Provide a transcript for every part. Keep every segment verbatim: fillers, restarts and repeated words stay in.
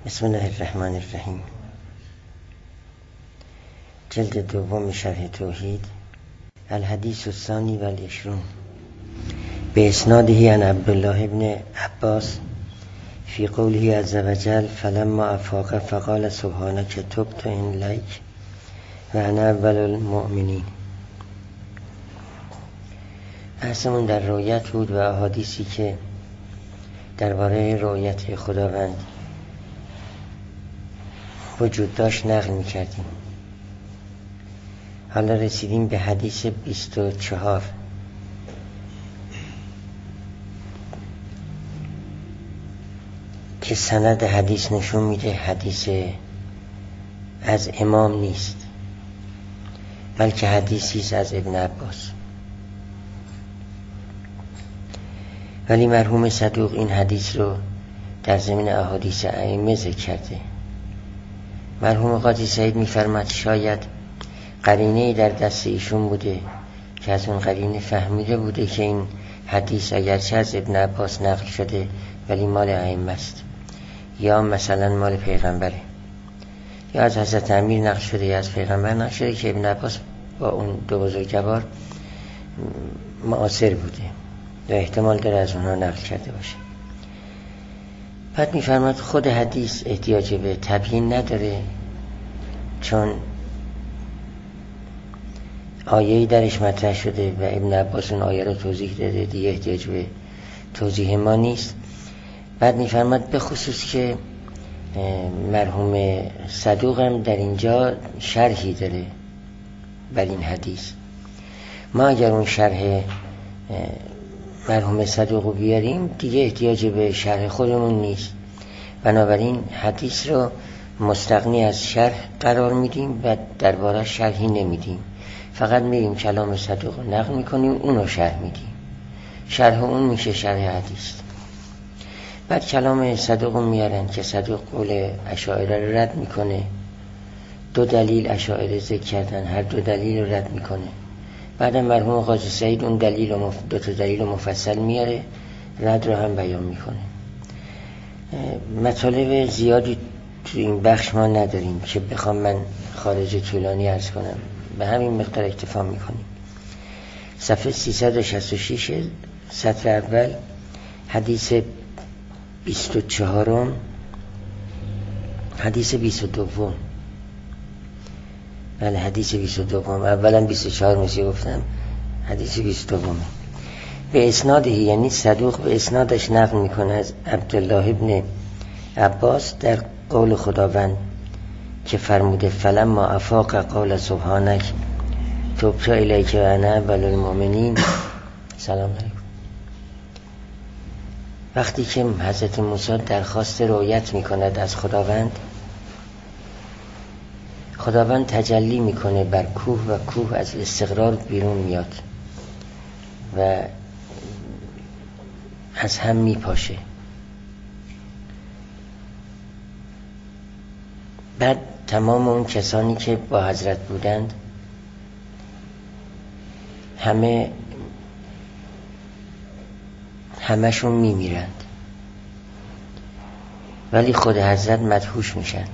بسم الله الرحمن الرحیم. جلد دوم شرح توحید، الحدیث الثانی و العشرون، به اسناده عن عبدالله ابن عباس فی قوله عز وجل فلما افاق فقال سبحانك تبت الیک و انا اول المؤمنین. بحثمون در رؤیت بود و احادیثی که درباره رؤیت خداوند وجود داشت نقل می کردیم. حالا رسیدیم به حدیث بیست و چهار که سند حدیث نشون میده حدیث از امام نیست، بلکه حدیثی است از ابن عباس. ولی مرحوم صدوق این حدیث رو در ضمن احادیث ائمه ذکر کرده. مرحوم قاضی سعید می‌فرماد شاید قرینه‌ای در دست ایشون بوده که از اون قرینه فهمیده بوده که این حدیث اگرچه از ابن عباس نقل شده ولی مال ائمه است، یا مثلا مال پیغمبره، یا از حضرت امیر نقل شده یا از پیغمبر نقل شده که ابن عباس با اون دو بزرگوار معاصر بوده و احتمال داره از اونها نقل کرده باشه. بعد می‌فرماد خود حدیث احتیاج به تبیین نداره، چون آیه‌ای درش مطرح شده و ابن عباس اون آیه رو توضیح داده، دیگه احتیاج به توضیح ما نیست. بعد می‌فرماد به خصوص که مرحوم صدوق هم در اینجا شرحی داره بر این حدیث. ما اگر اون شرح مرحوم صدوق رو بیاریم دیگه احتیاج به شرح خودمون نیست، بنابراین حدیث رو مستغنی از شرح قرار میدیم و درباره شرحی نمیدیم، فقط میریم کلام صدوق رو نقل میکنیم، اون رو شرح میدیم، شرح اون میشه شرح حدیث. بعد کلام صدوق رو میارن که صدوق قول اشاعره رو رد میکنه، دو دلیل اشاعره ذکر کردن، هر دو دلیل رو رد میکنه. بعد مرحوم قاضی سعید اون دلیل و مف... دو تا دلیل و مفصل میاره، رد رو هم بیان میکنه. مطالب زیادی تو این بخش ما نداریم که بخوام من خارج طولانی عرض کنم، به همین مقدار اکتفا میکنیم. صفحه سیصد و شصت و شش سطر اول، حدیث بیست و چهارم، حدیث بیست و دوم. بله حدیث بیست و دوم، اولا بیست و چهار میشه گفتم، حدیث بیست و دوم به اسناده، یعنی صدوق به اسنادش نقل میکنه از عبدالله ابن عباس در قول خداوند که فرموده فلما افاق قال سبحانک تبت الیک و انا اول المؤمنین. سلام علیکم. وقتی که حضرت موسی درخواست رؤیت میکند از خداوند، خداوند تجلی میکنه بر کوه و کوه از استقرار بیرون میاد و از هم میپاشه. بعد تمام اون کسانی که با حضرت بودند همه همشون میمیرند، ولی خود حضرت مدهوش میشند.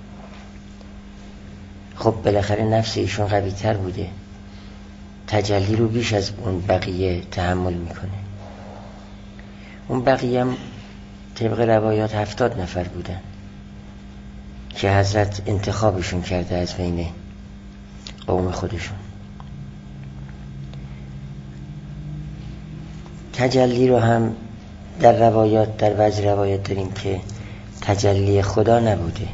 خب بالاخره نفس ایشون قوی تر بوده، تجلی رو بیش از اون بقیه تحمل میکنه. اون بقیه هم طبق روایات هفتاد نفر بودن که حضرت انتخابشون کرده از بین قوم خودشون. تجلی رو هم در روایات در بعضی روایات داریم که تجلی خدا نبوده،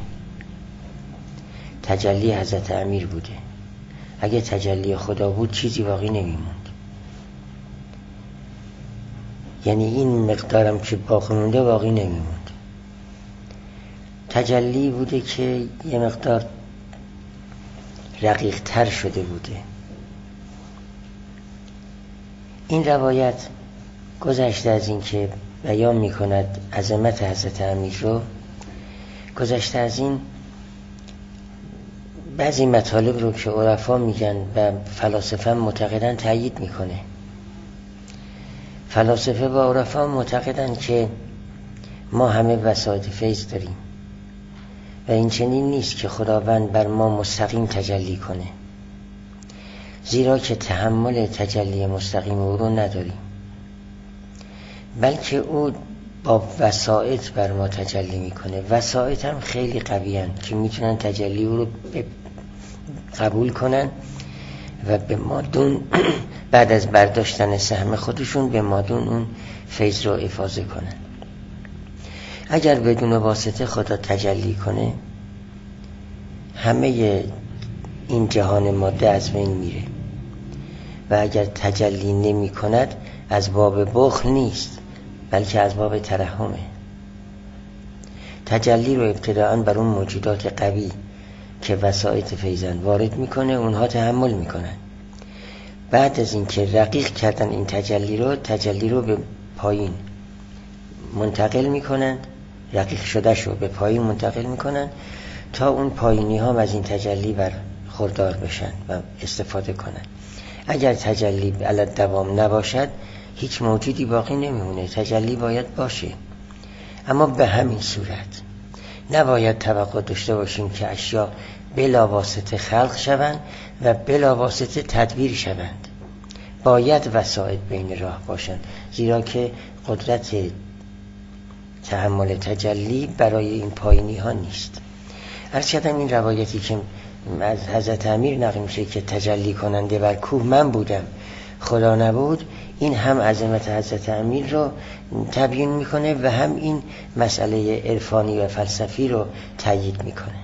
تجلی حضرت امیر بوده. اگه تجلی خدا بود چیزی باقی نمیموند، یعنی این مقدارم که باقی مونده باقی نمیموند. تجلی بوده که یه مقدار رقیق تر شده بوده. این روایت گذشته از این که بیان میکند عظمت حضرت امیر رو، گذشته از این بعضی مطالب رو که عرفا میگن و فلاسفه معتقدن تأیید میکنه. فلاسفه و عرفا معتقدن که ما همه وسایط فیض داریم و این چنین نیست که خداوند بر ما مستقیم تجلی کنه، زیرا که تحمل تجلی مستقیم او رو نداریم، بلکه او با وسائط بر ما تجلی میکنه. وسائط هم خیلی قوی هستند که میتونن تجلی او رو قبول کنن و به مادون بعد از برداشتن سهم خودشون به مادون اون فیض رو افاضه کنن. اگر بدون واسطه خدا تجلی کنه، همه این جهان ماده از بین میره، و اگر تجلی نمی کند از باب بخل نیست، بلکه از باب ترحمه. تجلی رو ابتداءً بر اون موجودات قوی که وسائط فیضن وارد میکنه، اونها تحمل میکنن. بعد از این که رقیق کردن این تجلی رو تجلی رو به پایین منتقل میکنن، رقیق شده شو به پایین منتقل میکنن تا اون پایینی ها از این تجلی بر خوردار بشن و استفاده کنن. اگر تجلی علی دوام نباشد هیچ موجودی باقی نمیمونه، تجلی باید باشه. اما به همین صورت نباید توقع داشته باشیم که اشیا بلا واسطه خلق شوند و بلا واسطه تدبیر شوند. باید وسائط بین راه باشند، زیرا که قدرت تحمل تجلی برای این پایینی ها نیست. عرض کردم این روایتی که از حضرت امیر نقل میشه که تجلی کننده بر کوه من بودم، خدا نبود، این هم عظمت حضرت امیر رو تبیین میکنه و هم این مسئله عرفانی و فلسفی رو تایید میکنه.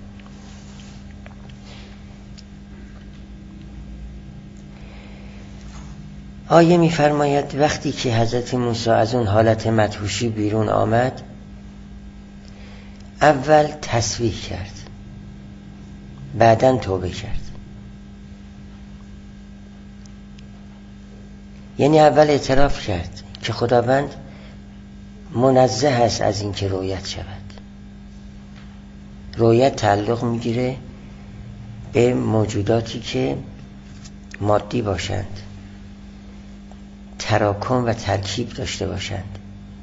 آیه میفرماید وقتی که حضرت موسی از اون حالت مدهوشی بیرون آمد، اول تسبیح کرد، بعداً توبه کرد. یعنی اول اعتراف کرد که خداوند منزه است از این که رویت شود. رویت تعلق میگیره به موجوداتی که مادی باشند، تراکم و ترکیب داشته باشند،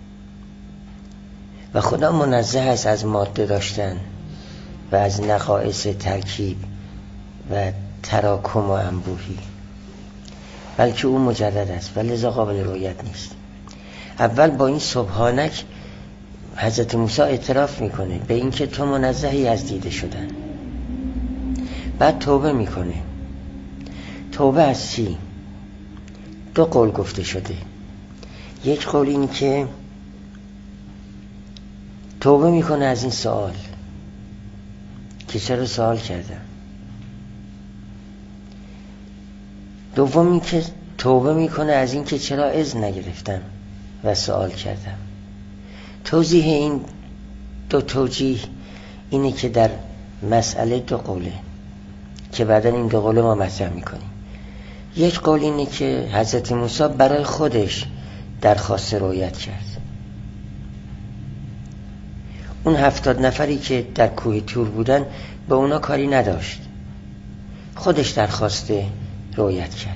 و خدا منزه است از ماده داشتن و از نقائص ترکیب و تراکم و انبوهی، بلکه او مجرد است و لذا قابل رویت نیست. اول با این سبحانک حضرت موسی اعتراف میکنه به این که تو منزهی از دیده شدن. بعد توبه میکنه. توبه از چی؟ دو قول گفته شده. یک قول این که توبه میکنه از این سوال که چرا سوال کردم. دوم این که توبه میکنه از این که چرا اذن نگرفتم و سوال کردم. توضیح این دو توجیه اینه که در مسئله دو قوله که بعدن این دو قوله ما مطرح میکنیم. یک قول اینه که حضرت موسی برای خودش درخواست رویت کرد. اون هفتاد نفری که در کوه تور بودن به اونا کاری نداشت، خودش درخواست رویت کرد.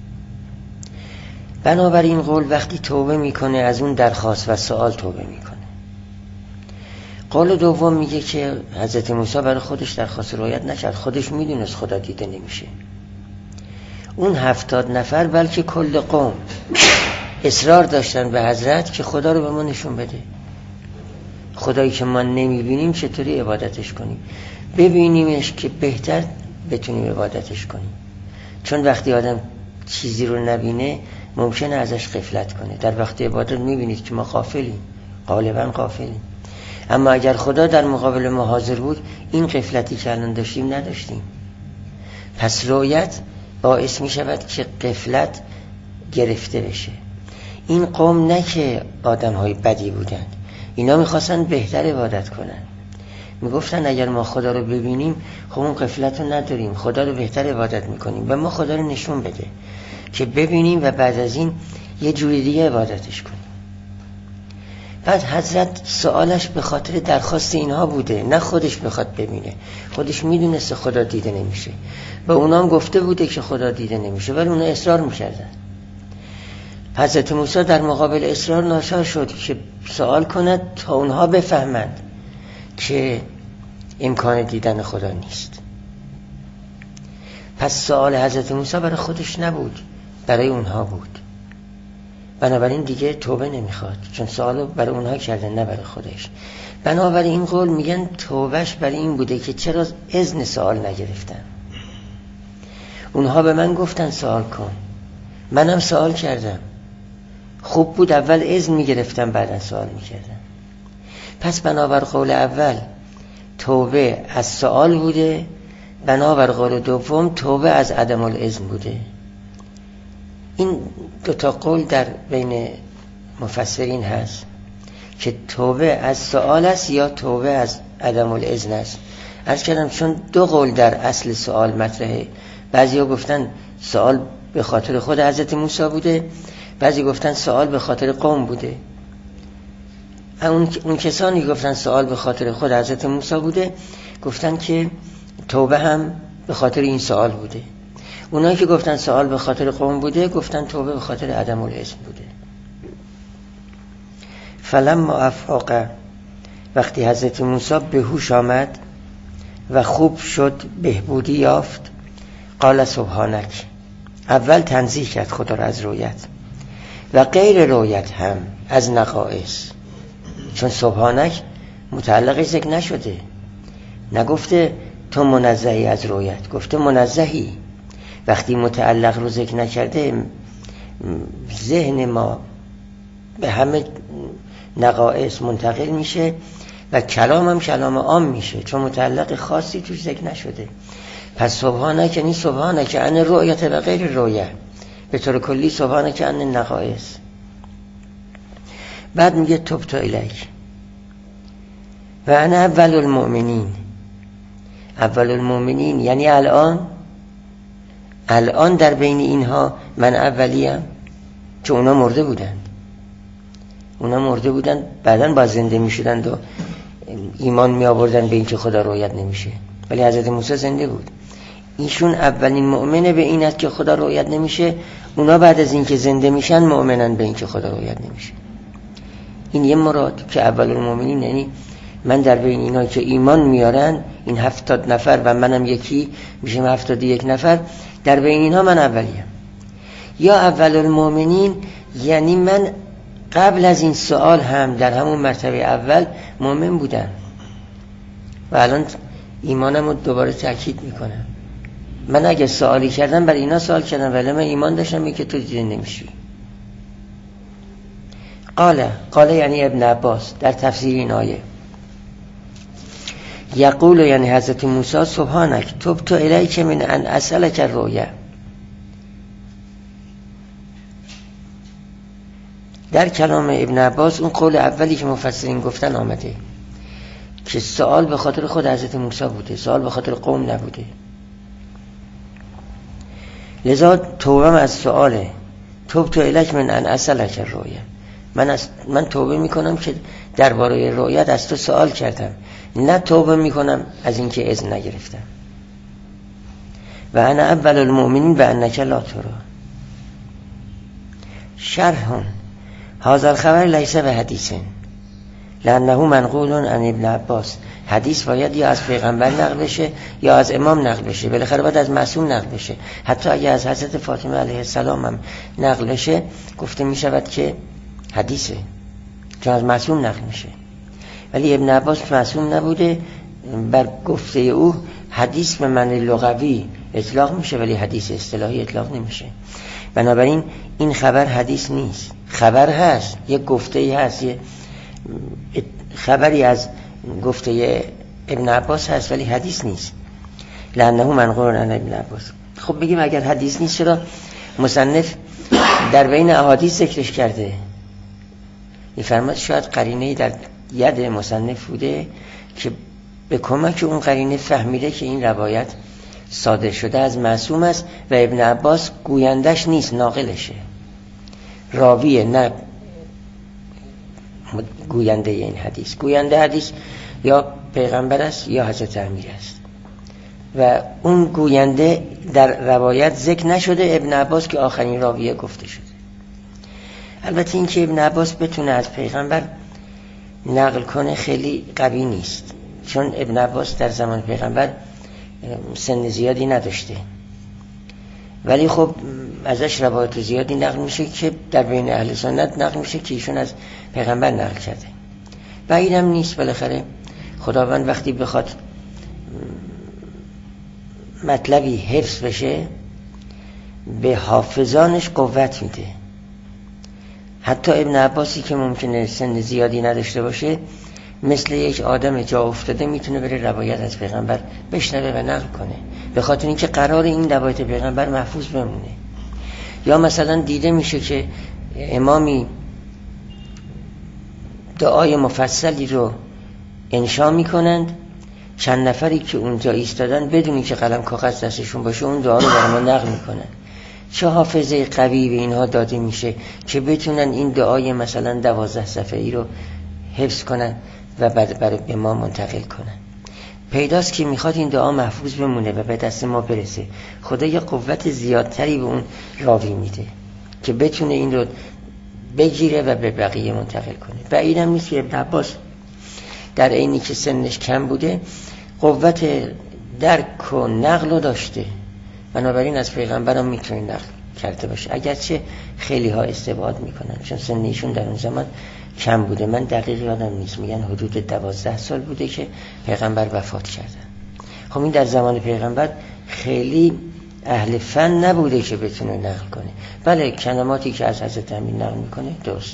بنابراین قول وقتی توبه میکنه از اون درخواست و سوال توبه میکنه. قول دوم میگه که حضرت موسی برای خودش درخواست رویت نکرد، خودش میدونست خدا دیده نمیشه. اون هفتاد نفر بلکه کل قوم اصرار داشتن به حضرت که خدا رو به ما نشون بده. خدایی که ما نمیبینیم چطوری عبادتش کنیم؟ ببینیمش که بهتر بتونیم عبادتش کنیم. چون وقتی آدم چیزی رو نبینه ممکنه ازش غفلت کنه. در وقت عبادت میبینید که ما غافلیم، غالبا غافلیم. اما اگر خدا در مقابل ما حاضر بود این غفلتی که الان داشتیم نداشتیم. پس رؤیت باعث می شود که غفلت گرفته بشه. این قوم نه که آدم های بدی بودند، اینا میخواستن بهتر عبادت کنن. میگفتن اگر ما خدا رو ببینیم خب اون غفلت رو نداریم، خدا رو بهتر عبادت میکنیم و ما خدا رو نشون بده که ببینیم و بعد از این یه جوری دیگه عبادتش کنیم. بعد حضرت سوالش به خاطر درخواست اینها بوده، نه خودش بخواد ببینه. خودش میدونسته خدا دیده نمیشه، به اونا هم گفته بوده که خدا دیده نمیشه، ولی اونا اصرار میکردن. حضرت موسی در مقابل اصرار ناچار شد که سوال کند تا اونها بفهمند که امکان دیدن خدا نیست. پس سوال حضرت موسی برای خودش نبود، برای اونها بود. بنابراین دیگه توبه نمیخواد، چون سوالو برای اونها کرده نه برای خودش. بنابراین این قول میگن توبهش برای این بوده که چرا اذن سوال نگرفتن. اونها به من گفتن سوال کن، منم سوال کردم، خوب بود اول اذن میگرفتم بعدا سوال میکردم. پس بنابر قول اول توبه از سوال بوده، بنابر قول دوم توبه از عدم الاذن بوده. این دو تا قول در بین مفسرین هست که توبه از سوال است یا توبه از عدم الاذن است. عرض کردم چون دو قول در اصل سوال مطرحه، بعضی ها گفتن سوال به خاطر خود حضرت موسی بوده، بعضی گفتن سوال به خاطر قوم بوده. اون, اون کسانی گفتن سوال به خاطر خود حضرت موسی بوده گفتن که توبه هم به خاطر این سوال بوده. اونایی که گفتن سوال به خاطر قوم بوده گفتن توبه به خاطر عدم الاذن بوده. فلما افاق، وقتی حضرت موسی به هوش آمد و خوب شد، بهبودی یافت، قال سبحانک، اول تنزیه کرد خدا را از رویت و غیر رویت هم از نقائص، چون سبحانک متعلق ذکر نشده، نگفته تو منزهی از رویت، گفته منزهی. وقتی متعلق رو ذکر نکرده ذهن ما به همه نقائص منتقل میشه و کلام هم کلام عام میشه، چون متعلق خاصی توش ذکر نشده. پس سبحانه که نیست، سبحانه که ان رؤیت و غیر رؤیت، به طور کلی سبحانه که ان نقائص. بعد میگه تبت الیک و انا اول المؤمنین. اول المؤمنین یعنی الان الان در بین اینها من اولیم، چون اونا مرده بودن اونا مرده بودن بعدن با زنده می شدند و ایمان می آوردن به این که خدا رؤیت نمیشه، ولی حضرت موسی زنده بود. ایشون اولین مؤمنه به این است که خدا رؤیت نمیشه، اونا بعد از این که زنده میشن مؤمنن به این که خدا رؤیت نمیشه. این یه مراد که اول المؤمنین، یعنی من در بین اینا که ایمان میارن، این هفتاد نفر و منم یکی، میشیم هفتاد یک نفر، در بین اینها من اولیم. یا اول المؤمنین یعنی من قبل از این سوال هم در همون مرتبه اول مؤمن بودم و الان ایمانم رو دوباره تأکید میکنم. من اگه سوالی کردم برای اینا سوال کردم، ولی من ایمان داشتم این که تو دیده نمیشی. قاله قاله یعنی ابن عباس در تفسیر این آیه، یقول یعنی حضرت موسی سبحانک تبت الیک من ان اسألک الرؤیا. در کلام ابن عباس اون قول اولی که مفسرین گفتن آمده که سوال به خاطر خود حضرت موسی بوده، سوال به خاطر قوم نبوده. لذا توبه از سواله، تبت الیک من ان اسألک الرؤیا. من از من توبه میکنم که درباره رؤیت از تو سوال کردم، نه توبه میکنم از اینکه اذن نگرفتم. و انا اول المؤمنین و انک لا ترى. شرح هذا الخبر لیس به حدیث لانه منقول عن ابن عباس. حدیث باید یا از پیغمبر نقل بشه یا از امام نقل بشه، بالاخره باید از معصوم نقل بشه. حتی اگه از حضرت فاطمه علیه السلام هم نقل بشه گفته میشود که حدیثه، چون از معصوم نقل میشه. ولی ابن عباس معصوم نبوده، بر گفته او حدیث به معنی لغوی اطلاق میشه ولی حدیث اصطلاحی اطلاق نمیشه. بنابراین این خبر حدیث نیست، خبر هست، یه گفته‌ای هست، یه خبری از گفته ابن عباس هست ولی حدیث نیست. لانه منقول عن ابن عباس. خب بگیم اگر حدیث نیست چرا مصنف در بین احادیث ذکرش کرده؟ می‌فرماد شاید قرینه‌ای در ید مصنف بوده که به کمک اون قرینه فهمیده که این روایت صادر شده از معصوم است و ابن عباس گویندش نیست، ناقلشه، راویه نه گوینده این حدیث. گوینده حدیث یا پیغمبر است یا حضرت امیر است و اون گوینده در روایت ذکر نشده، ابن عباس که آخرین راویه گفته شده. البته این که ابن عباس بتونه از پیغمبر نقل کنه خیلی قوی نیست، چون ابن عباس در زمان پیغمبر سن زیادی نداشته، ولی خب ازش روایت زیادی نقل میشه که در بین اهل سنت نقل میشه که ایشون از پیغمبر نقل کرده. بعیدم نیست بالاخره خداوند وقتی بخواد مطلبی حفظ بشه به حافظانش قوت میده. حتی ابن عباسی که ممکنه سن زیادی نداشته باشه مثل یک آدم جا افتاده میتونه بره روایت از پیغمبر بشنوه و نقل کنه، به خاطر اینکه قرار این روایت پیغمبر محفوظ بمونه. یا مثلا دیده میشه که امامی دعای مفصلی رو انشا میکنند، چند نفری که اونجا ایستادن بدونی که قلم کاغذ دستشون باشه اون دعا رو برای ما نقل میکنن. چه حافظه قوی به اینها داده میشه که بتونن این دعای مثلا دوازده صفحه‌ای رو حفظ کنن و بعد برای به ما منتقل کنن. پیداست که میخواد این دعا محفوظ بمونه و به دست ما برسه. خدا یه قوت زیادتری به اون راوی میده که بتونه این رو بگیره و به بقیه منتقل کنه. بعیدم نیست که ابن عباس در عینی که سنش کم بوده قوت درک و نقل رو داشته، بنابراین از پیغمبرم میتونه نقل کرده باشه، اگرچه خیلی ها استبعاد میکنن چون سن ایشون در اون زمان کم بوده. من دقیق یادم نیست، میگن حدود دوازده سال بوده که پیغمبر وفات کردن. خب این در زمان پیغمبر خیلی اهل فن نبوده که بتونه نقل کنه. بله کلماتی که از حضرت امیر نقل میکنه درست.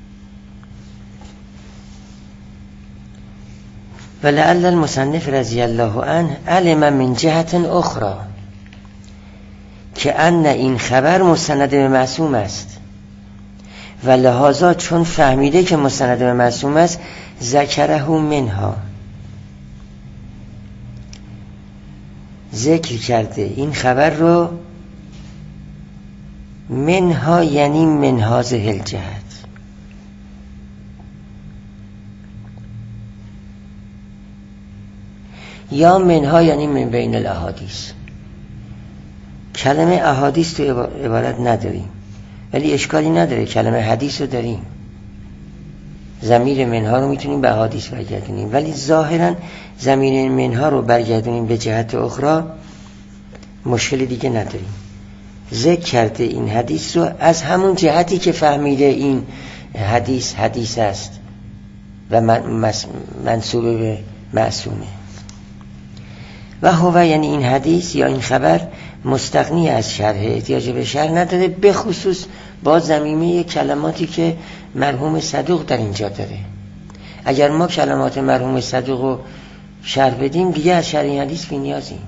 ولعل المصنف رضی الله عنه علم من جهت اخرى که ان این خبر مستند به معصوم است و لحاظا چون فهمیده که مستند به معصوم است ذکره منها، ذکر کرده این خبر رو منها یعنی من هذه الجهت، یا منها یعنی من بین الاحادیث. کلمه احادیث تو عبارت نداریم ولی اشکالی نداره، کلمه حدیث رو داریم. ضمیر منها رو میتونیم به احادیث برگردونیم، ولی ظاهرا ضمیر منها رو برگردونیم به جهت اخرى مشکل دیگه نداریم. ذکر کرده این حدیث رو از همون جهتی که فهمیده این حدیث حدیث است و منسوب به معصومه. و هو یعنی این حدیث یا این خبر مستغنی از شرح، احتیاج به شرح نداره، به خصوص با ضمیمه کلماتی که مرحوم صدوق در اینجا داره. اگر ما کلمات مرحوم صدوق رو شرح بدیم دیگه از شرح این حدیث بی نیازیم.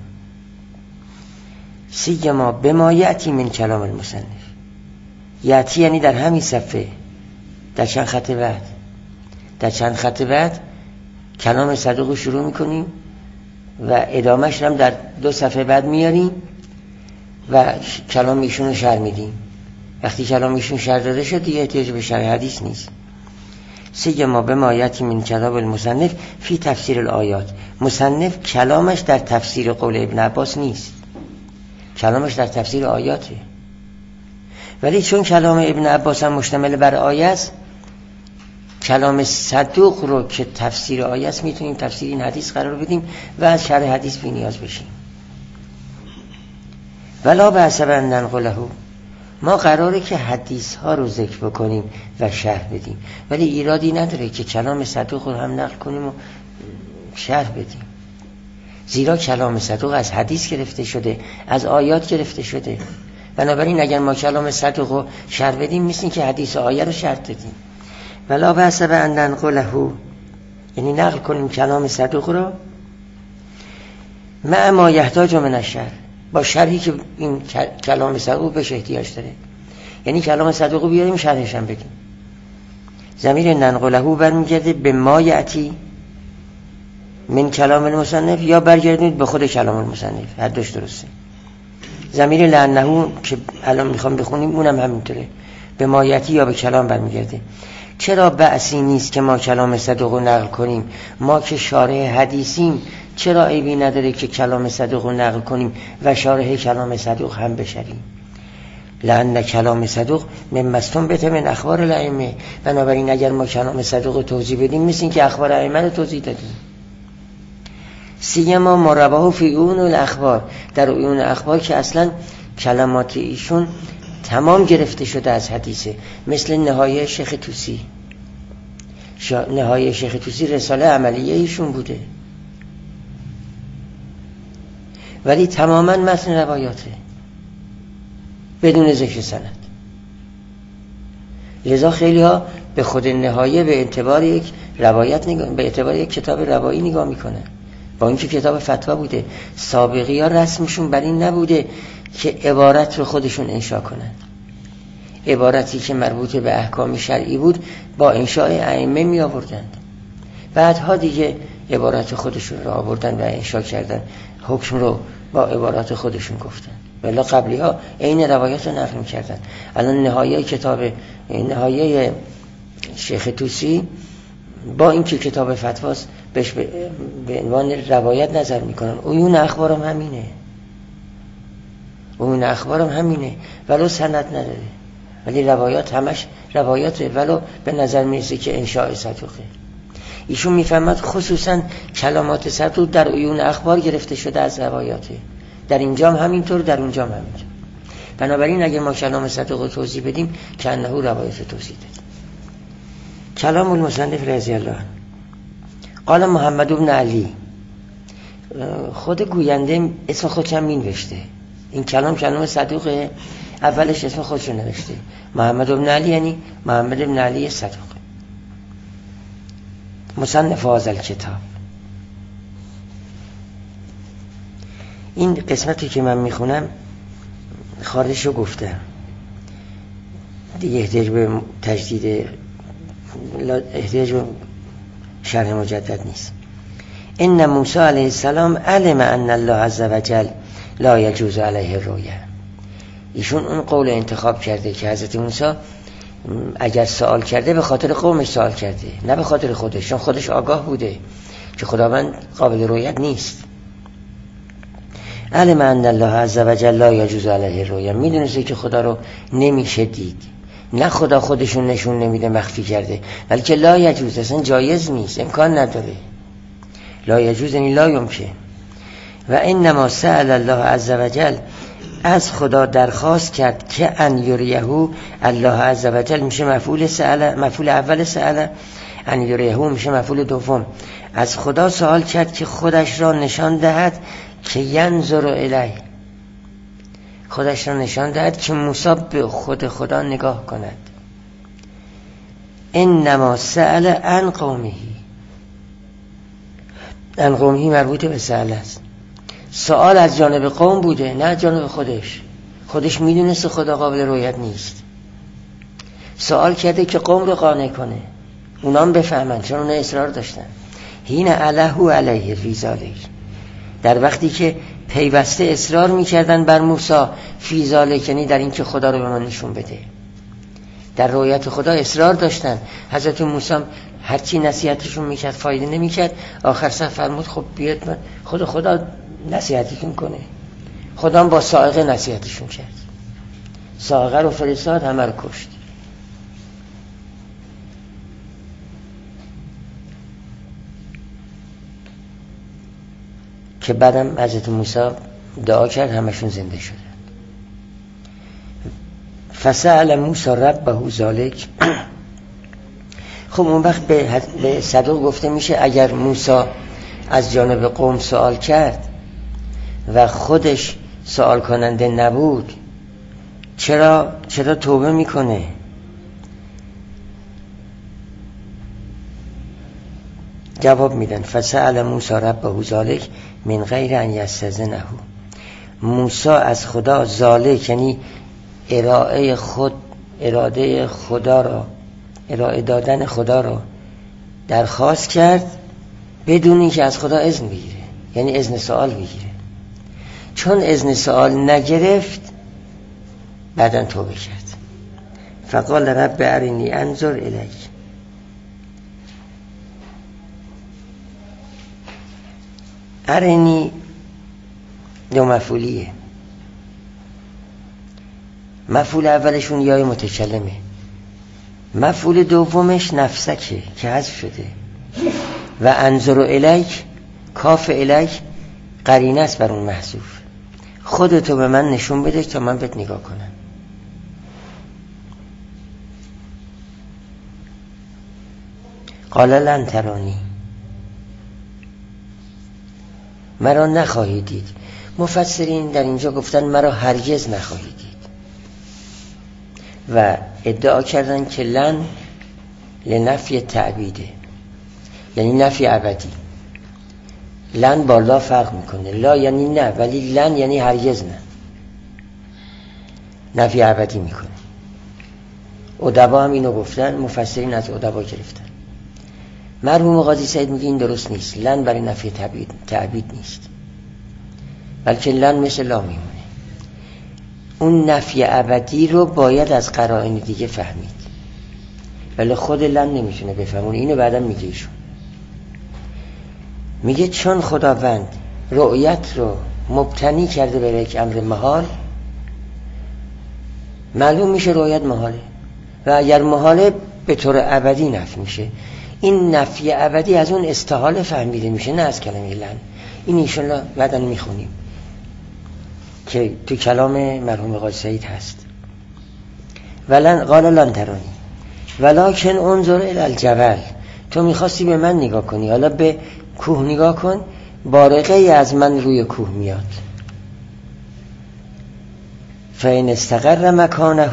سیما بما یأتی من کلام المصنف، یأتی یعنی در همین صفحه، در چند خط بعد در چند خط بعد کلام صدوق رو شروع میکنیم و ادامهش هم در دو صفحه بعد میاریم و کلام ایشون رو شرح میدیم. وقتی کلام ایشون شرح داده شد دیگه احتیاج به شرح حدیث نیست. سیما بما یأتی من کلام المصنف فی تفسیر الآیات، مصنف کلامش در تفسیر قول ابن عباس نیست، کلامش در تفسیر آیاته. ولی چون کلام ابن عباس هم مشتمل بر آیه است، کلام صدوق رو که تفسیر آیه است میتونیم تفسیر این حدیث قرار بدیم و از شرح حدیث بی نیاز بشیم. ولا بأس ان ننقله، ما قراره که حدیث ها رو ذکر بکنیم و شرح بدیم، ولی ایرادی نداره که کلام صدوق رو هم نقل کنیم و شرح بدیم، زیرا کلام صدوق از حدیث گرفته شده، از آیات گرفته شده. بنابراین اگر ما کلام صدوق رو شرح بدیم مثل که حدیث و آیه رو شرح دادیم. ولا بأس ان ننقله، یعنی نقل کنیم کلام صدوق رو مع ما یحتاج من الشرح، با شرحی که این کلام صدوق بهش احتیاج داره. یعنی کلام صدوق رو بیاریم شرحش هم بدیم. ضمیر ننقله برمیگرده به ما یأتی من کلام المصنف یا برگردید به خود کلام المصنف، هر دوش درسته. ضمیر لعنه که الان میخوام بخونیم اونم همینطوره، به ما یأتی یا به کلام برمیگرده. چرا بأسی نیست که ما کلام صدوق رو نقل کنیم؟ ما که شارح حدیثیم چرا عیبی نداره که کلام صدوق رو نقل کنیم و شارح کلام صدوق هم بشویم؟ لأن کلام صدوق من مستنبت من اخبار الائمه، بنابراین اگر ما کلام صدوق رو توضیح بدیم مثل این که اخبار ائمه رو توضیح دادیم. سیما ما رواه فی عیون الاخبار، در عیون اخبار که اصلا کلمات ایشون تمام گرفته شده از حدیثه، مثل نهایه شیخ طوسی. شا... نهایه شیخ طوسی رساله عملیه ایشون بوده، ولی تماما متن روایاته بدون ذکر سند. لذا خیلی ها به خود نهایه به اعتبار یک روایت نگاه، به اعتبار یک کتاب روایی نگاه میکنن، با اینکه کتاب فتوا بوده. سابقی ها رسمشون بر این نبوده که عبارت رو خودشون انشا کنن. عبارتی که مربوط به احکام شرعی بود با انشاء ائمه می آوردند. بعدها دیگه عبارت خودشون رو آوردن و انشا کردن، حکم رو با عبارات خودشون گفتن. ولی قبلی ها این روایات رو نقل می‌کردن. الان نهایه کتاب نهایه شیخ طوسی با اینکه کتاب فتواست بهش به عنوان روایت نظر میکنن. عیون اخبارم همینه، عیون اخبارم همینه ولو سند نداره، ولی روایات همش روایاته، ولو به نظر میرسه که انشاء صدوقه. ایشون میفهمد خصوصا کلمات صدوق در عیون اخبار گرفته شده از روایاته، در اینجام همینطور، در اونجام همینطور. بنابراین اگر ما کلام صدوق رو توضیح بدیم که انه روایت توضیح دادیم. کلام المصنف رضی الله عنه. قال محمد بن علی، خود گوینده اسم خودش هم نوشته، این کلام کلام صدوقه، اولش اسم خودش رو نوشته محمد بن علی، یعنی محمد بن علی صدوق، مصنف هذا الکتاب. این قسمتی که من میخونم خارجش رو گفتم دیگه، احتیاج به تجدید احتیاج به شرح مجدد نیست. ان موسی علیه السلام علم ان الله عز وجل لا یجوز علیه الرؤیا. ایشون اون قول انتخاب کرده که حضرت موسی اگر سوال کرده به خاطر قومش سوال کرده، نه به خاطر خودش، چون خودش آگاه بوده که خداوند قابل رؤیت نیست. علم ان الله عز وجل لا یجوز علیه الرؤیا، میدونسته که خدا رو نمیشه دید، نه خدا خودشون نشون نمیده مخفی کرده، بلکه لا یجوز، اصلا جایز نیست، امکان نداره. لا یجوز یعنی لا یمکن. و انما سأل الله عز وجل، از خدا درخواست کرد که ان یریهو، الله عز وجل میشه مفعول سأل، مفعول اول سأل، ان یریهو میشه مفعول دوم. از خدا سوال کرد که خودش را نشان دهد که ینظر الیه، خودش را نشان دهد که موسی به خود خدا نگاه کند. انما سأل عن قومه، عن قومه مربوط به سأل است. سوال از جانب قوم بوده، نه جانب خودش. خودش میدونست خدا قابل رؤیت نیست، سوال کرده که قوم رو قانع کنه، اونام بفهمن، چون اونا اصرار داشتن. هین علیه علیه فی ذالک، در وقتی که پیوسته اصرار میکردن بر موسی فی ذالک، یعنی در این که خدا رو به من نشون بده، در رؤیت خدا اصرار داشتن. حضرت موسی هرچی نصیحتشون میکرد فایده نمیکرد، آخر سر فرمود خب بیاد من خود خدا نصیحتتون کنه. خدا با صاعقه نصیحتشون کرد، صاعقه رو فرستاد، همه رو کشت. که بعدم حضرت موسی دعا کرد، همشون زنده شدن. فسأل موسی ربه ذلک. خب اون وقت به, به صدوق گفته میشه اگر موسی از جانب قوم سوال کرد و خودش سوال کننده نبود، چرا چرا توبه میکنه؟ جواب میدن فسأل موسی ربه ذلک من غیر ان یستأذنه. موسی از خدا ذلک یعنی ارائه خود، اراده خدا را، ارائه دادن خدا را درخواست کرد بدون اینکه از خدا اذن بگیره، یعنی اذن سوال بگیره. چون اذن سوال نگرفت بعداً توبه کرد. فقال رب ارنی انظر الیک. ارنی دو مفعولیه، مفعول اولشون یای متکلمه، مفعول دومش نفسکه که حذف شده. و انظر الیک کاف الک قرینه است بر اون محذوف. خودتو به من نشون بده تا من بهت نگاه کنم. قال لن ترانی، مرا نخواهی دید. مفسرین در اینجا گفتن مرا هرگز نخواهی دید و ادعا کردن که لن لنفی تعبیده، یعنی نفی ابدی. لن با لا فرق میکنه. لا یعنی نه، ولی لن یعنی هرگز نه، نفی ابدی میکنه. ادبا هم اینو گفتن، مفسرین از ادبا گرفتن. مرحوم قاضی سعید میگه این درست نیست. لن برای نفی تعبید تعبید نیست، بلکه لن مثل لا میمونه. اون نفی ابدی رو باید از قرائن دیگه فهمید، ولی خود لن نمیتونه بفهمونه. اینو بعدا میگه ایشون. میگه چون خداوند رؤیت رو مبتنی کرده به یک امر محال، معلوم میشه رؤیت محاله و اگر محاله به طور ابدی نفی میشه. این نفی ابدی از اون استحاله فهمیده میشه، نه از کلمه لن. این ایشالله بعدا میخونیم که تو کلام مرحوم قاضی سعید هست. ولن قال لن ترانی ولکن انظر الی الجبل، تو میخواستی به من نگاه کنی، حالا به کوه نگاه کن. بارقه از من روی کوه میاد. فإن استقر مکانه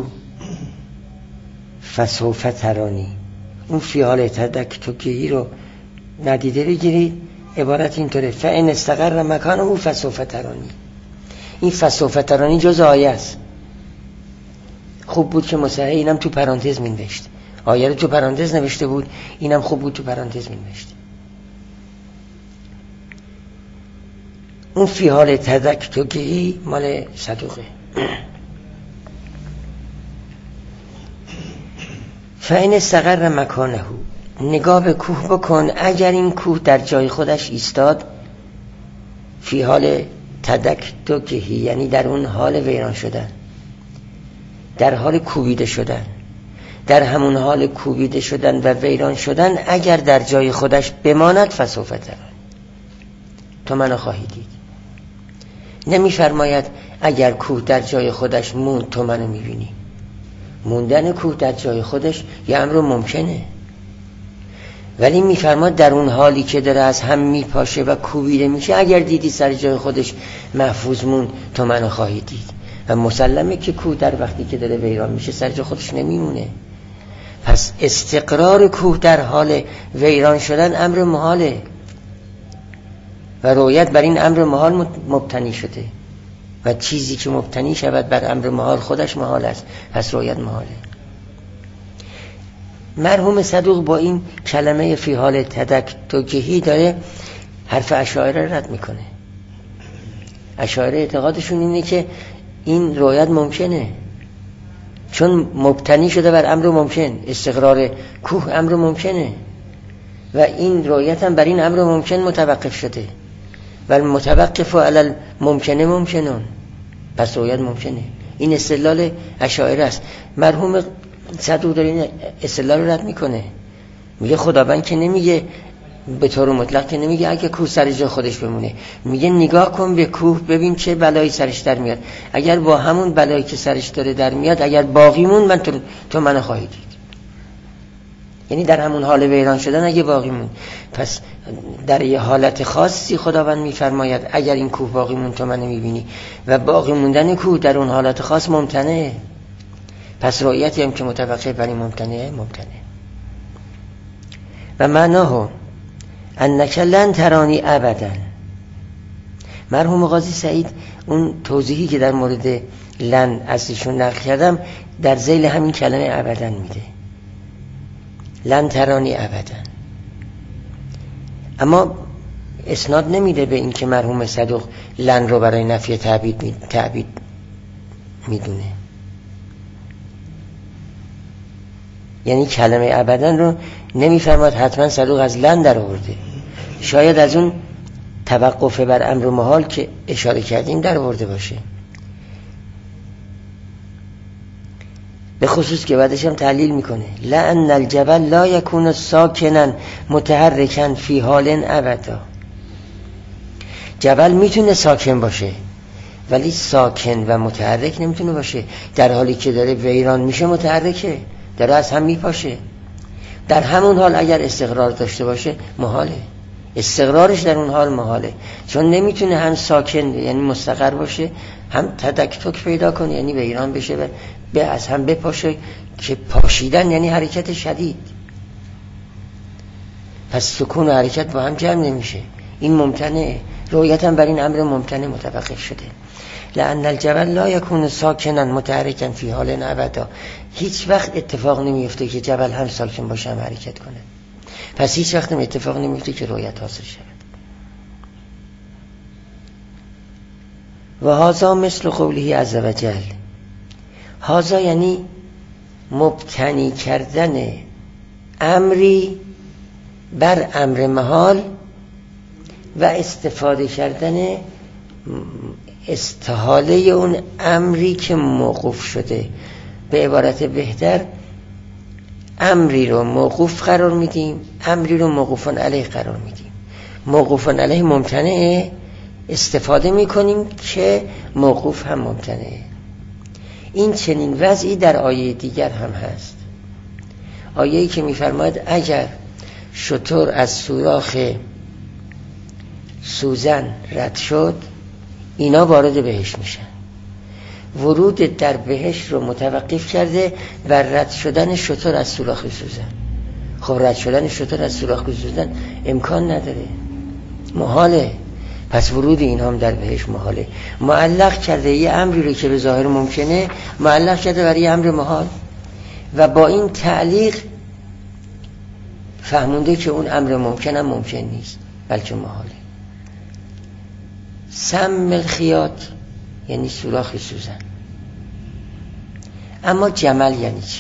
فسوف ترانی. اون فی حال تدک توکیی رو ندیده بگیرید. عبارت اینطوره: فإن استقر مکانه فسوف ترانی. این فسوف ترانی جز آیه است. خوب بود که مصحح اینم تو پرانتز می نوشت. آیه رو تو پرانتز نوشته بود، اینم خوب بود تو پرانتز می نوشت. اون فی حال تدک توکیی مال صدوقه. فإن استقر مکانه، نگاه به کوه بکن. اگر این کوه در جای خودش ایستاد، فی حال تدک توکیی یعنی در اون حال ویران شدن، در حال کوبیده شدن، در همون حال کوبیده شدن و ویران شدن اگر در جای خودش بماند فسوف ترانی، تو منو خواهی دید. نمی فرماید اگر کوه در جای خودش موند تو منو میبینی. موندن کوه در جای خودش یه امر ممکنه، ولی میفرماد در اون حالی که داره از هم میپاشه و کوبیده میشه، اگر دیدی سر جای خودش محفوظ موند تو منو خواهی دید. و مسلمه که کوه در وقتی که داره ویران میشه سر جای خودش نمیمونه. پس استقرار کوه در حال ویران شدن امر محاله و رؤیت بر این امر محال مبتنی شده و چیزی که مبتنی شود بر امر محال خودش محال است، پس رؤیت محاله. مرحوم صدوق با این کلمه فی حال تدک توکیی داره حرف اشاعره رد میکنه. اشاعره اعتقادشون اینه که این رؤیت ممکنه، چون مبتنی شده بر امر ممکن. استقرار کوه امر ممکنه و این رؤیت هم بر این امر ممکن متوقف شده و المتوقف علی الممکنه ممکنون، پس رؤیت ممکنه. این استدلال اشاعره است. مرحوم صدوق داره این استدلال رو رد میکنه. میگه خداوند که نمیگه به طور مطلق، که نمیگه اگه کوه سر جای خودش بمونه، میگه نگاه کن به کوه ببین چه بلایی سرش در میاد. اگر با همون بلایی که سرش داره در میاد اگر باقی مون من تو, تو منو خواهی دید. یعنی در همون حال ویران شدن اگه باقی مون، پس در یه حالت خاصی خداوند میفرماید اگر این کوه باقی مون تو منو میبینی و باقی موندن کوه در اون حالت خاص ممتنعه، پس رؤیتی هم که متوقف بر این ممتنعه ممتنعه. و معناه انک لن ترانی ابدا. مرحوم قاضی سعید اون توضیحی که در مورد لن ازشون نقل کردم در ذیل همین کلمه ابدا میده، لن ترانی ابدا. اما اسناد نمیده به این که مرحوم صدوق لن رو برای نفی تعبید می... تعبید میدونه. یعنی کلمه ابدا رو نمیفرماد حتما صدوق از لن در آورده، شاید از اون توقف بر امر محال که اشاره کردیم در آورده باشه. به خصوص که بعدش هم تعلیل میکنه لأن الجبل لا یکون ساکنا متحرکا فی حال ابدا. جبل میتونه ساکن باشه ولی ساکن و متحرک نمیتونه باشه. در حالی که داره ویران میشه متحرکه، داره از هم میپاشه. در همون حال اگر استقرار داشته باشه محاله، استقرارش در اون حال محاله، چون نمیتونه هم ساکن یعنی مستقر باشه، هم تدکتک پیدا کنه یعنی ویران بشه و به از هم بپاشه، که پاشیدن یعنی حرکت شدید. پس سکون و حرکت با هم جمع نمیشه، این ممتنعه. رؤیتاً بر این امر ممتنع متوقف شده. لأن الجبل لا يكون ساکنا متحرکا فی حال ابدا. هیچ وقت اتفاق نمیفته که جبل هم ساکن باشه هم حرکت کنه. پس هیچ وقت هم اتفاق نمیفته که رؤیت حاصل شود. و هذا مثل قوله عز وجل. هذا یعنی مبتنی کردن امری بر امر محال و استفاده کردن استحاله اون امری که موقوف شده. به عبارت بهتر امری رو موقوف قرار میدیم، امری رو موقوفن علیه قرار میدیم. موقوفن علیه ممتنعه، استفاده میکنیم که موقوف هم ممتنعه. این چنین وضعی در آیه دیگر هم هست. آیه‌ای که میفرماید اگر شتر از سوراخ سوزن رد شد اینا وارد بهشت میشن. ورود در بهشت رو متوقف کرده بر رد شدن شتر از سوراخ سوزن. خب رد شدن شتر از سوراخ سوزن امکان نداره، محاله. پس ورود این هم در بهشت محاله. معلق کرده یه امری رو که به ظاهر ممکنه معلق کرده برای یه امر محال و با این تعلیق فهمونده که اون امر ممکن هم ممکن نیست بلکه محاله. سم الخیاط یعنی سوراخ سوزن. اما جمل یعنی چی؟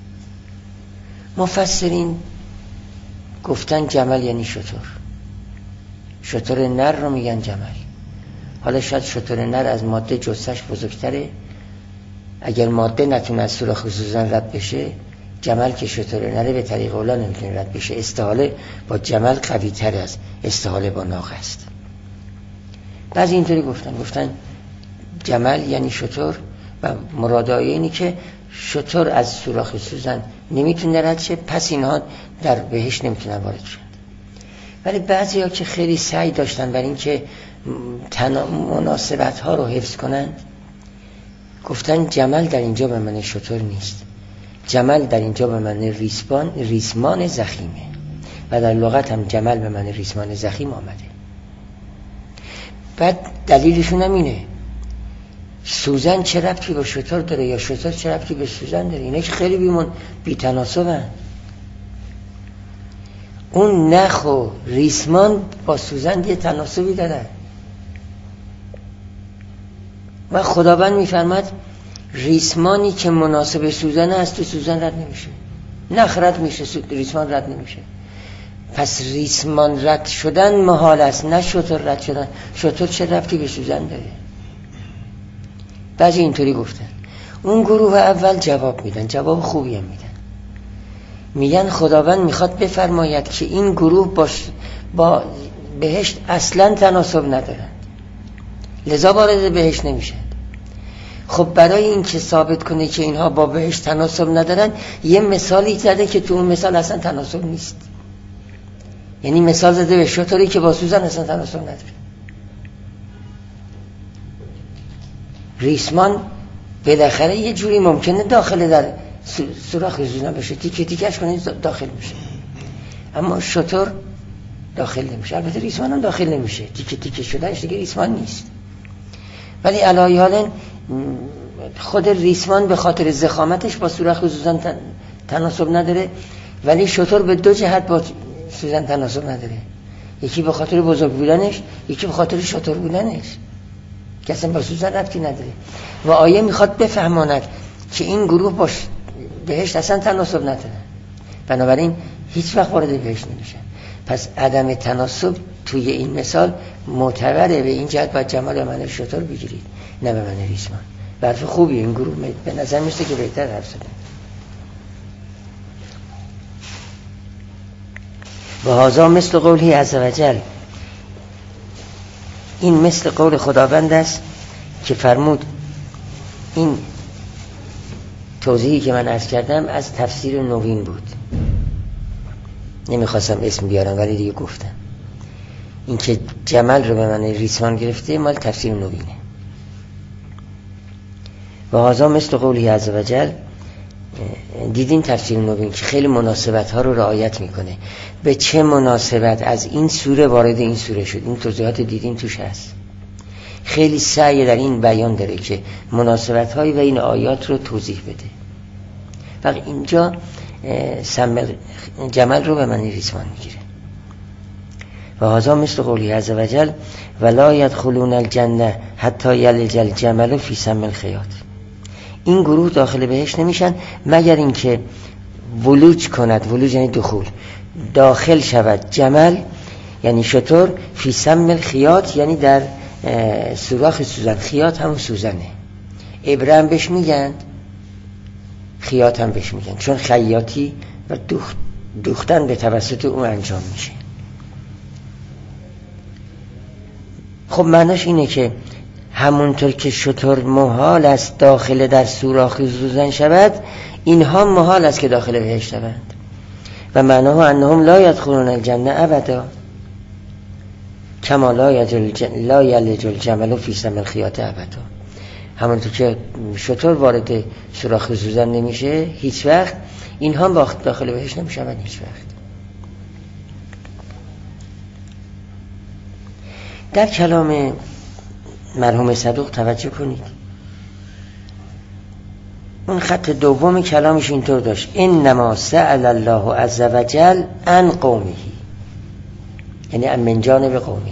مفسرین گفتن جمل یعنی شتر. شتر نر رو میگن جمل. حالا شاید شتر نر از ماده جثه‌اش بزرگتره، اگر ماده نتونه از سوراخ سوزن رد بشه، جمل که شتر نره به طریق اولا نمیتونه رد بشه. استحاله با جمل قوی تر از استحاله با ناقه است. بعضی اینطوری گفتن گفتن جمل یعنی شتر و مراد آیه اینی که شتر از سوراخ سوزن نمیتونه رد شه، پس اینها در بهشت نمیتونن وارد شن. ولی بعضی ها که خیلی سعی داشتن بر این که مناسبت ها رو حفظ کنن گفتن جمل در اینجا به معنی شتر نیست، جمل در اینجا به معنی ریسمان ریسمان زخیمه و در لغت هم جمل به معنی ریسمان زخیم آمده. بعد دلیلشون هم اینه سوزن چه ربطی با شتر داره یا شتر چه ربطی به سوزن داره؟ اینا که خیلی بیمون بی تناسبن. اون نخ و ریسمان با سوزن یه تناسبی دارن و خداوند میفرماد ریسمانی که مناسب سوزن است تو سوزن رد نمیشه، نخ رد میشه ریسمان رد نمیشه. پس ریسمان رد شدن محال است، نه شتر رد شدن. شتر چه ربطی به سوزن داره؟ بعضی اینطوری گفتن. اون گروه اول جواب میدن، جواب خوبی هم میدن. میگن خداوند میخواد بفرماید که این گروه باش با بهشت اصلا تناسب ندارن، لذا وارد بهشت نمیشن. خب برای این که ثابت کنه که اینها با بهشت تناسب ندارن یه مثالی زده که تو اون مثال اصلا تناسب نیست. یعنی مثال زده به شتری که با سوزن اصلا تناسب نداره. ریسمان بالاخره یه جوری ممکنه داخل در سوراخ سوزن بشه، تیکه تیکش کنه داخل میشه، اما شتر داخل نمیشه. البته ریسمان هم داخل نمیشه، تیکه تیکه شدنش دیگه ریسمان نیست. ولی علایه حالا خود ریسمان به خاطر ضخامتش با سوراخ سوزن تناسب نداره، ولی شتر به دو جهت با سوزن تناسب نداره. یکی به خاطر بزرگ بودنش، یکی به خاطر شتر بودنش که اصلا با سوزن ربطی نداره. و آیه میخواد بفهماند که این گروه باش بهشت اصلا تناسب نداره، بنابراین هیچ وقت وارد بهشت نمیشه. پس عدم تناسب توی این مثال معتبره. به این جهت باید جمال معنی شتر بگیرید نه به معنی ریسمان. حرف خوبیه این گروه، به نظر میسته که بهتر حرف زدن. و هذا مثل قوله عز وجل. این مثل قول خداوند است که فرمود، این توضیحی که من عرض کردم از تفسیر نوین بود، نمیخواستم اسم بیارم ولی دیگه گفتم. این که جمل رو به من ریسمان گرفته مال تفسیر نوینه. و هذا مثل قوله عزوجل، دیدین تفسیر نوین که خیلی مناسبت ها رو رعایت میکنه. به چه مناسبت از این سوره وارد این سوره شد، این توضیحات دیدین توش هست. خیلی سعی در این بیان داره که مناسبت های و این آیات رو توضیح بده. فقط اینجا سمل جمل رو به من ریسمان میگیره. و هذا مثل قوله عزوجل ولا يدخلون الجنه حتی یلج الجمل فی سم الخیاط. این گروه داخل بهشت نمیشن مگر اینکه ولوج کند، ولوج یعنی دخول، داخل شود جمل یعنی شتر، فی سم الخیاط یعنی در سوراخ سوزن. خیاط هم سوزنه، ابره هم بهش میگن، خیاط هم بهش میگن، چون خیاطی و دوخت دوختن به توسط اون انجام میشه. خب معناش اینه که همونطور که شتر محال است داخل در سوراخ سوزن شود، اینها محال است که داخل بهشت شوند. و معناه انهم لا يدخلون الجنه ابدا کما لا یلج الجمل فی سم الخیاط ابدا. همونطور که شتر وارد سوراخ سوزن نمیشه هیچ وقت، اینها هم داخل بهشت نمیشوند هیچ وقت. در کلام مرحوم صدوق توجه کنید، اون خط دوم کلامش اینطور داشت: انما سأل الله عز وجل عن قومه، یعنی من جانب قومه.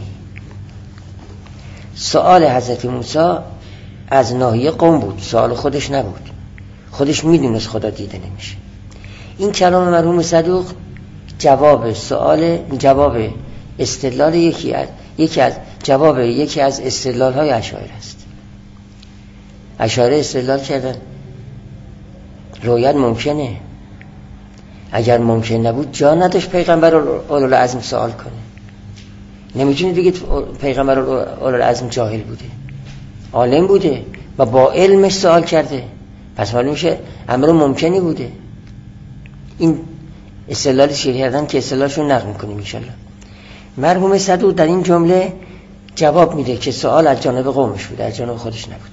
سؤال حضرت موسی از ناحیه قوم بود، سؤال خودش نبود. خودش میدونست خدا دیده نمیشه. این کلام مرحوم صدوق جواب سؤال، جواب استدلال یکی از یکی از جواب یکی از استدلال های اشاعره است. اشاعره استدلال کردن رؤیت ممکنه، اگر ممکن نبود جا نداشت پیغمبر اولوالعزم سوال کنه. نمیتونید بگید پیغمبر اولوالعزم جاهل بوده، عالم بوده و با علمش سوال کرده، پس معلوم میشه امر ممکنی بوده. این استدلال شیعه کردن که استدلالشون نقل میکنیم ان شاء الله. مرحوم صدوق در این جمله جواب میده که سوال از جانب قومش بوده، از جانب خودش نبوده.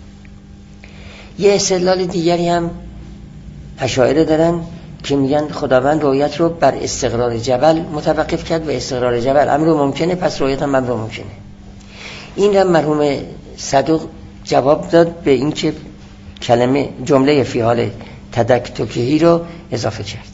یه استدلال دیگری هم اشاعره دارن که میگن خداوند رؤیت رو بر استقرار جبل متوقف کرد و استقرار جبل امر ممکنه، پس رؤیت هم امر ممکنه. این هم مرحوم صدوق جواب داد به این که کلمه جمله فی حال تدکتکهی رو اضافه کرد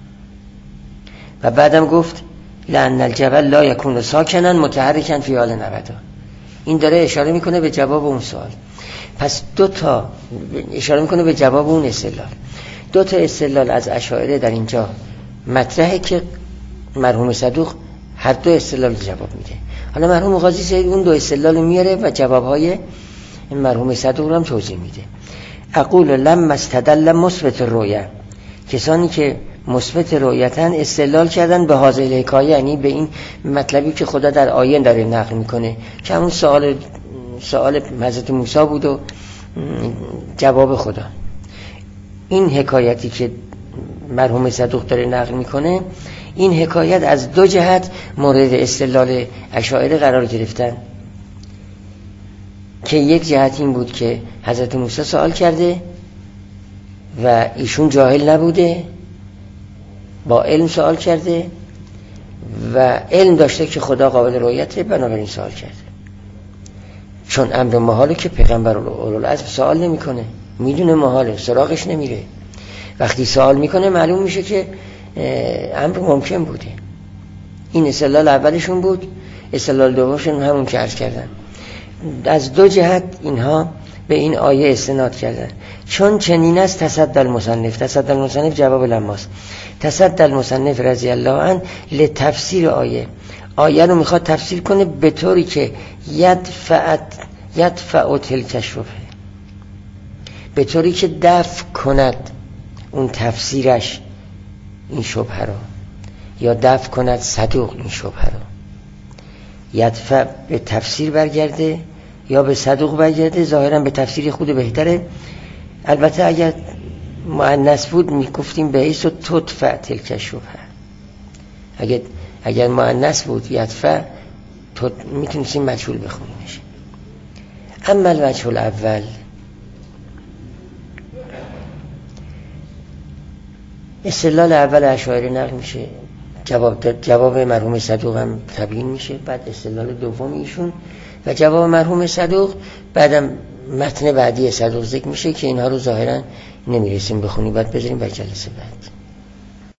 و بعدم گفت لأن الجبل لا یکون ساکنا متحرکا فی حال نبدا. این داره اشاره میکنه به جواب اون سوال. پس دو تا اشاره میکنه به جواب اون استدلال. دو تا استدلال از اشاعره در اینجا مطرحه که مرحوم صدوق هر دو استدلال جواب میده. حالا مرحوم قاضی سعید اون دو استدلال میاره و جوابهای مرحوم صدوق رو هم توضیح میده. اقول لما استدل مثبت الرؤیا، کسانی که مثبت رؤیتن استدلال کردن به هذه حکایه، یعنی به این مطلبی که خدا در آیه داره نقل میکنه که همون سوال سوال حضرت موسی بود و جواب خدا. این حکایتی که مرحوم صدوق داره نقل میکنه، این حکایت از دو جهت مورد استدلال اشاعره قرار گرفتن که یک جهت این بود که حضرت موسی سوال کرده و ایشون جاهل نبوده، با علم سوال کرده و علم داشته که خدا قابل رؤیته، بنابراین سوال کرده. چون امر محاله که پیغمبر اولوالعزم سوال نمیکنه، میدونه محاله، سراغش نمیره. وقتی سوال میکنه معلوم میشه که امر ممکن بوده. این استدلال اولشون بود. استدلال دومشون همون که عرض کردن. از دو جهت اینها به این آیه استناد کردن. چون چنین است تصدی المصنف، تصدی المصنف جواب لماست، تصدی المصنف رضی الله عنه لتفسیر آیه، آیه رو میخواد تفسیر کنه به طوری که یدفع یدفع تلک الشبهه، به طوری که دفع کند اون تفسیرش این شبهه رو، یا دفع کند صدوق این شبهه رو. یدفع به تفسیر برگرده یا به صدوق برگرده، ظاهرا به تفسیر خود بهتره. البته اگر مؤنث بود میگفتیم به ایسو تدفع تلک شبهه. اگر اگر مؤنث بود یدفع میتونستیم مجهول بخونیمش. اما الوجه الاول، استدلال اول اشاعره نقل میشه، جواب جواب مرحوم صدوق هم تبیین میشه، بعد استدلال دوم ایشون و جواب مرحوم صدوق، بعدم متن بعدی صدوق ذکر میشه که اینها رو ظاهرا نمیرسیم بخونیم، بعد بذاریم برای جلسه بعد.